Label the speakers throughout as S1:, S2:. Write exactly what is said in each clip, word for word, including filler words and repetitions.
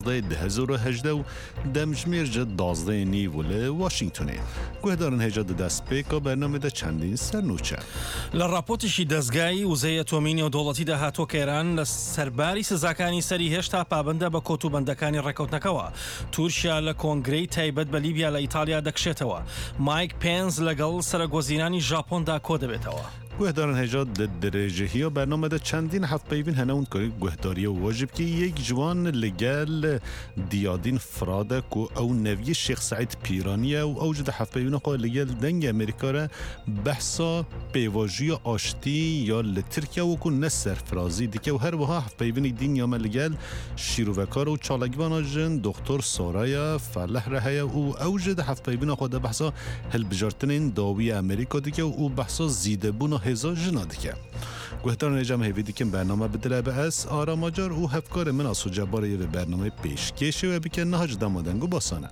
S1: ضد هزار و هجده و دمجمیر جد دازده نیول واشنگتونه گوهدارن هجاد دست پیکا برنامه ده چندین سر نوچه
S2: لراپۆرتێکی دەستگای وزەیە تۆمینی و دەوڵەتی داهاتوە کە ئێران لە سەرباری سزاکانی سەری هێشتا پابندە بە کۆتوبەندەکانی ڕێکەوتنەکەوە. تورکیا لە کۆنگرەی تایبەت بە لیبیا لە ئیتالیا دەکشێتەوە. مایک پێنس لەگەڵ سەرۆکۆزیرانی ژاپۆندا کۆ دەبێتەوە.
S1: گوهدارن هجاد درجهی و برنامه ده چندین هفت پیوین هنون کاری گوهداری و واجب که یک جوان لگل دیادین فراده که او نوی شیخ سعید پیرانیه و اوجد هفت پیوین قای لگل دنگ امریکا را بحثا پیواجی آشتی یا لترکیه و که نسر فرازی دیگه و هر وها هفت پیوین دین یا ملگل شیروکار و چالگوان جن دکتر سارای فلح رهیه و اوجد هفت پیوین قای بحثا هل بجارتنین داوی امریکا دیگه و بحثا زیده بون هزار جنادی که گوهدار نجام هیویدی که برنامه بدله به اس آراماجار و هفکار من از جباره و برنامه پیشکشه و بکن نهاج دامادنگو باسانه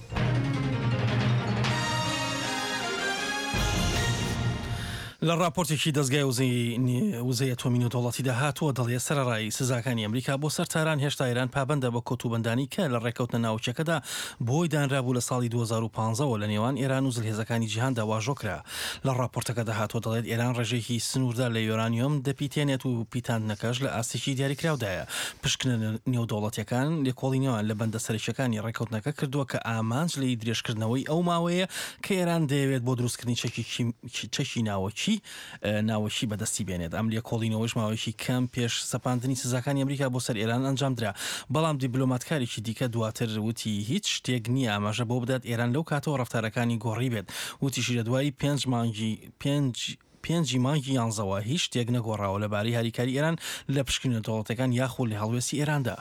S2: لە راپۆرتێکی دەستگای وزەیە تۆمینی و دەوڵەتی داهاتوە دەڵێ سەرەڕای سزاکانی ئەمریکا بۆ سەرتاران هێشتا ئێران پابندە بە کۆتوبەندانی کە لە ڕێکەوتنە ناوچەکەدا بۆی دانرابوو لە ساڵی دوو هەزار و پانزە لە نێوان ئێران و زلهێزەکانی جیهاندا واژۆکرا. لە راپۆرتەکە داهاتوە دەڵێت ئێران ڕێژەیەکی سنووردا لە یۆرانیۆم دەپیتێنێت و پیتاندنەکەش لە ئاستێکی دیاریکراودایە. پشکنە نێودەوڵەتیەکان لێکۆڵینەوەیان لە بەندە سەرچەکانی ڕێکەوتنەکە کردووە کە ئامانج لە درێژکردنەوەی ئەو ماوەیە کە ئێران دەیەوێت بۆ دروستکردنی چەکی ناوەکی ناوەشی بەدەستی بێنێت. ئەم لێکۆڵینەوەش ماوەیەکی کەم پێش سەپاندنی سزاکانی ئەمریکا بۆ سەر ئێران ئەنجامدرا. بەڵام دیپلۆماتکارێکی دیکە دواتر وتی هیچ شتێک نییە ئاماژە بۆ بدات ئێران لەو کاتەوە ڕەفتارەکانی گۆڕی بێت. وتیشی لە دوای پێنج مانگی پێنج پێنجی مانگی یانزەوە هیچ شتێک نەگۆڕاوە لەبارەی هاریکاری ئێران لە پشکنە دەوڵەتەکان یاخۆ لە هەڵوێستی ئێراندا.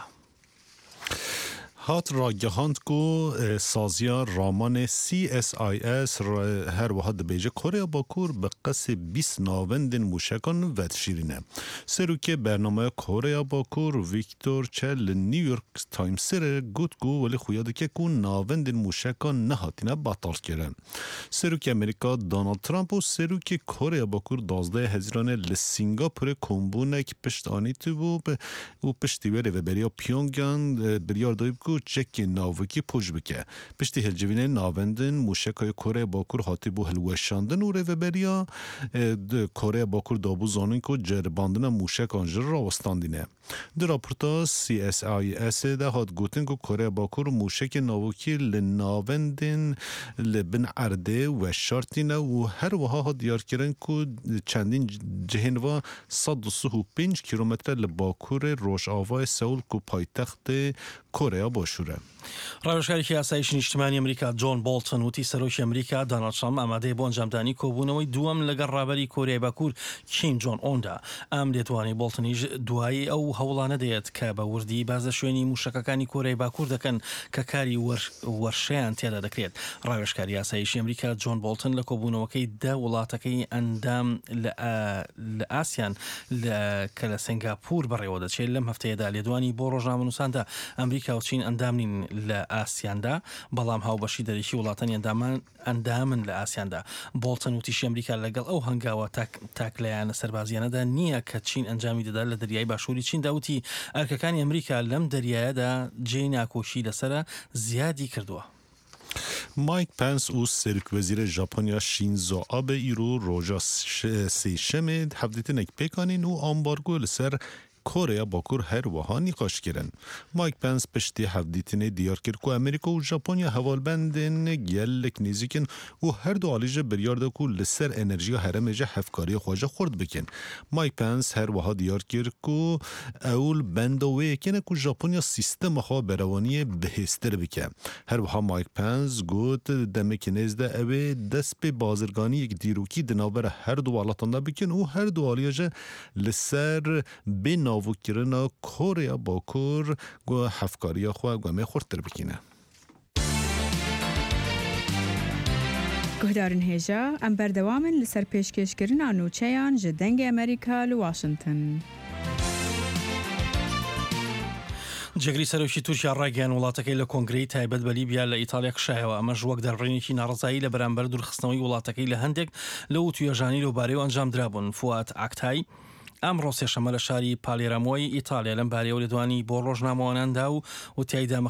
S1: هات راگهاند کو سازیا رامان سی اس آی اس هر وحد بیجه کره باکور به قص بیست ناوند موشکان ود شیرینه. سروکه برنامه کره باکور ویکتور چل نیویورک تایمز سر گوت گو ولی خویاده که کون ناوند موشکان نهاتینه بطال کرن. سروکه امریکا دونالد ترامپ و سروکه کره باکور دازده هزاران لسینگاپور کمبونه که پشت آنی تو و پشتیوره و بریا پیونگان بریار دایب کو چکی ناوکی پوش بکه. پشتی هلجوینه ناوندن موشکای کره باکور هاتی بو هلوشاندن و روبریا کره باکور دابو زانین که جرباندن موشک آنجر را وستاندینه. در راپورتا سی اس آی اس ده هات گوتن که کره باکور موشک ناوکی لناوندن لبن عرده و شارتینه و هر وها ها دیار کرن که چندین جهن و صد و سی و پنج کیلومتر لباکور روش آوای سول که پایتخت کره باشوره.
S2: ڕاوێژگارێکی ئاسایشی نیشتیمانی ئەمریکا جۆن بۆڵتن وتی سەرۆکی ئەمریکا دۆناڵد ترامپ ئامادەیە بۆ ئەنجامدانی کۆبوونەوەی دووەم لەگەڵ ڕابەری کۆریای باکوور کیم جۆن ئۆندا. ئەم لێتوانی بۆڵتنیش دوایی ئەو هەوڵانە دەیەت کە بە وردی بازە شوێنی موشەکەکانی کۆریای باکوور دەکەن کە کاری وەرشەیان تێدا دەکرێت. ڕاوێژگاری ئاسایشی ئەمریکا جۆن بۆڵتن لە کۆبوونەوەکەی دە وڵاتەکەی ئەندام لە ئاسیان کە لە سنگاپور بەڕێوە دەچێت لەم هەفتەیەدا لێدوانی بۆ ڕۆژنامەنووساندا ئەمریکا و چین ئەندامنین لە ئاسیاندا بەڵام هاوبەشی دەرەکی وڵاتانی ئەندامان ئەندامن لە ئاسیاندا. بۆڵتن وتیشی ئەمریکا لەگەڵ ئەو هەنگاوە تاک لەیانە سەربازیانەدا نییە کە چین ئەنجامی دەدا لە دەریای باشووری چین داوتی ئەرکەکانی ئەمریکا لەم دەریایەدا جێی ناکۆشی لەسرە زیادی کردووە.
S1: مایک پنس و سرک وزیر ژاپنیا شینزو آبه ایرو روژا سیشم هفدیتنک پیکانین و آمبارگو لسر کره باکور هر وها نیقاش کرن. مایک پنس پشتی هفدیتینه دیار کرد که امریکا و ژاپنیا حوالبندن گلک نیزیکن و هر دو آلیجه بریارده که لسر انرژی هرمجه هفکاری خواجه خورد بکن. مایک پنس هر وها دیار کرد که اول بندوه کنه که ژاپنیا سیستم خواه بروانی بهستر بکن. هر وها مایک پنس گوت دمک نزده اوه دست به بازرگانی یک دیروکی دنابر هر دو آلاتانده بکن و هر دو آلیجه لسر بین ناوکرنا کره باکور گو هفکاری خواه گو می خورد تر بکینه.
S3: گهدارن هیجا ام بردوامن لسر پیشکش کرن آنوچیان جدنگ امریکا لواشنطن.
S2: جگری سەرۆکی تورکیا ڕاگەیان وڵاتەکەی لە کۆنگرەی تایبەت بە لیبیا لە ئیتالیا کشایەوە. ئەمەش وەک دەرڕێنێکی ناڕزایی لە بەرامبەر دوورخستنەوەی وڵاتەکەی لە هەندێک لەو توێژانی لەوبارەی ئەنجامدرا بوون. فوات ئاکتای ئەمڕۆ سێشەمە لە شاری پالێرامۆی ئیتالیا لەم بارەیەوە لێدوانی بۆ ڕۆژنامەواناندا و و تایدا